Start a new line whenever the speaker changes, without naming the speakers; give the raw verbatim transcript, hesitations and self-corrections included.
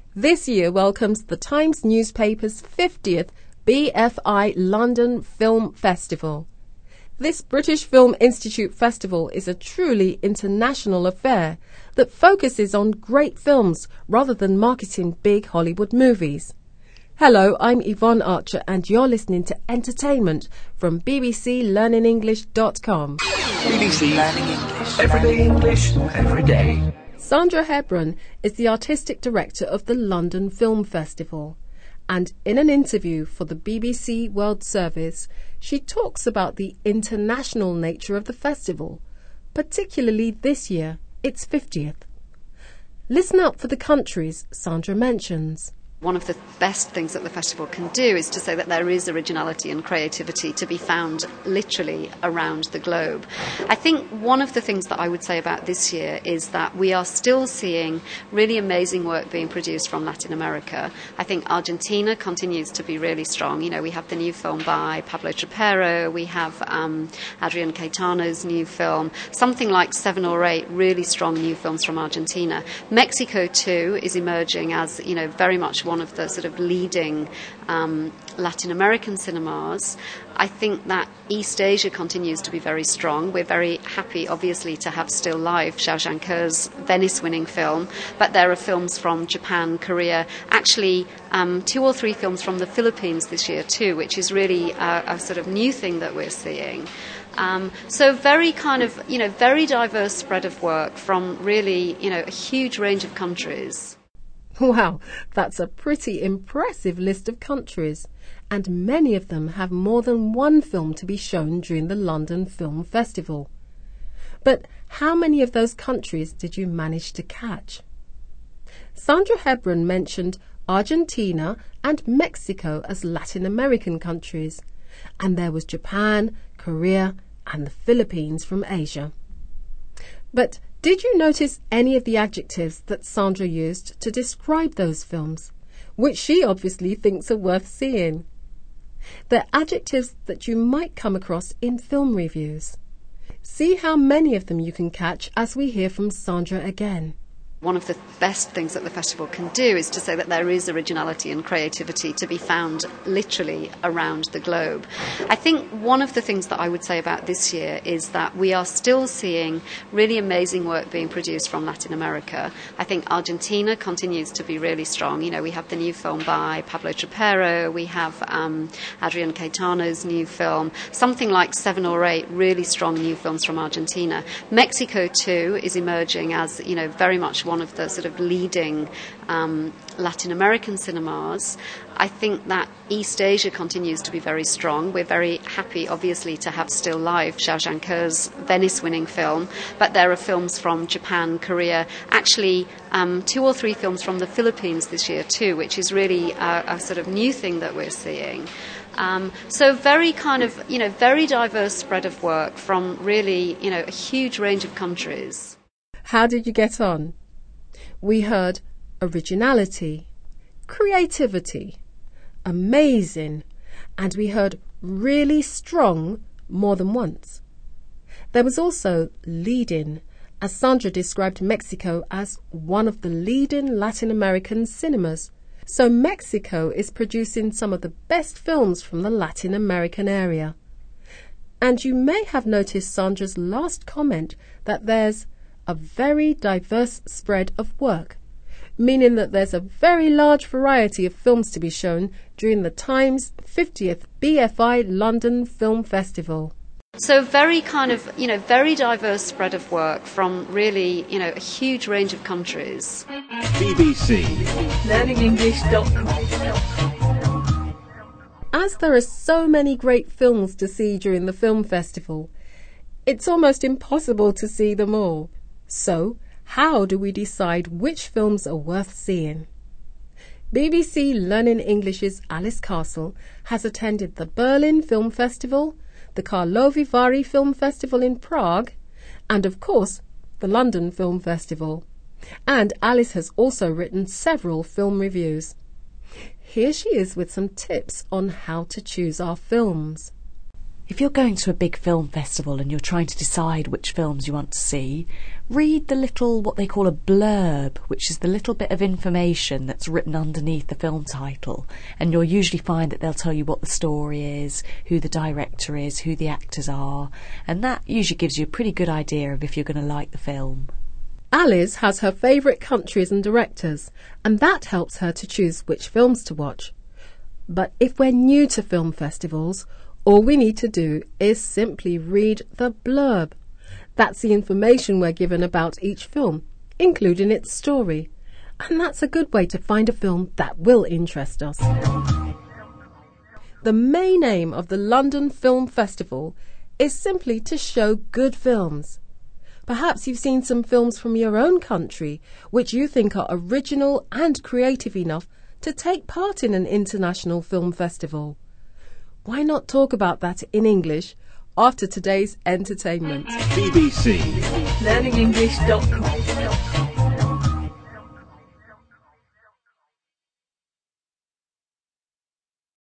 this year welcomes the Times newspaper's fiftieth B F I London Film Festival. This British Film Institute festival is a truly international affair that focuses on great films rather than marketing big Hollywood movies. Hello, I'm Yvonne Archer and you're listening to Entertainment from B B C Learning English dot com.
B B C Learning English. Everyday English, every day.
Sandra Hebron is the artistic director of the London Film Festival. And in an interview for the B B C World Service, she talks about the international nature of the festival, particularly this year, its fiftieth. Listen up for the countries Sandra mentions.
One of the best things that the festival can do is to say that there is originality and creativity to be found literally around the globe. I think one of the things that I would say about this year is that we are still seeing really amazing work being produced from Latin America. I think Argentina continues to be really strong. You know, we have the new film by Pablo Trapero, we have um, Adrian Caetano's new film, something like seven or eight really strong new films from Argentina. Mexico too is emerging as, you know, very much one of the sort of leading um, Latin American cinemas. I think that East Asia continues to be very strong. We're very happy, obviously, to have still live Xiao Zhanke's Venice-winning film, but there are films from Japan, Korea, actually um, two or three films from the Philippines this year too, which is really a, a sort of new thing that we're seeing. Um, so very kind of, you know, very diverse spread of work from really, you know, a huge range of countries.
Wow, that's a pretty impressive list of countries, and many of them have more than one film to be shown during the London Film Festival. But how many of those countries did you manage to catch? Sandra Hebron mentioned Argentina and Mexico as Latin American countries, and there was Japan, Korea, and the Philippines from Asia. But did you notice any of the adjectives that Sandra used to describe those films, which she obviously thinks are worth seeing? They're adjectives that you might come across in film reviews. See how many of them you can catch as we hear from Sandra again.
One of the best things that the festival can do is to say that there is originality and creativity to be found literally around the globe. I think one of the things that I would say about this year is that we are still seeing really amazing work being produced from Latin America. I think Argentina continues to be really strong. You know, we have the new film by Pablo Trapero, we have um, Adrian Caetano's new film, something like seven or eight really strong new films from Argentina. Mexico too is emerging as, you know, very much one of the sort of leading um, Latin American cinemas. I think that East Asia continues to be very strong. We're very happy, obviously, to have still live Xiao Zhanke's Venice-winning film, but there are films from Japan, Korea, actually um, two or three films from the Philippines this year too, which is really a, a sort of new thing that we're seeing. Um, so very kind of, you know, very diverse spread of work from really, you know, a huge range of countries.
How did you get on? We heard originality, creativity, amazing, and we heard really strong more than once. There was also leading, as Sandra described Mexico as one of the leading Latin American cinemas. So Mexico is producing some of the best films from the Latin American area. And you may have noticed Sandra's last comment that there's a very diverse spread of work, meaning that there's a very large variety of films to be shown during the Times fiftieth B F I London Film Festival.
So very kind of, you know, very diverse spread of work from really, you know, a huge range of countries.
B B C Learning English dot com.
As there are so many great films to see during the film festival, it's almost impossible to see them all. So, how do we decide which films are worth seeing? B B C Learning English's Alice Castle has attended the Berlin Film Festival, the Karlovy Vary Film Festival in Prague, and of course, the London Film Festival. And Alice has also written several film reviews. Here she is with some tips on how to choose our films.
If you're going to a big film festival and you're trying to decide which films you want to see, read the little, what they call a blurb, which is the little bit of information that's written underneath the film title, and you'll usually find that they'll tell you what the story is, who the director is, who the actors are, and that usually gives you a pretty good idea of if you're going to like the film.
Alice has her favourite countries and directors, and that helps her to choose which films to watch. But if we're new to film festivals, all we need to do is simply read the blurb. That's the information we're given about each film, including its story. And that's a good way to find a film that will interest us. The main aim of the London Film Festival is simply to show good films. Perhaps you've seen some films from your own country which you think are original and creative enough to take part in an international film festival. Why not talk about that in English after today's entertainment?
B B C Learning English dot com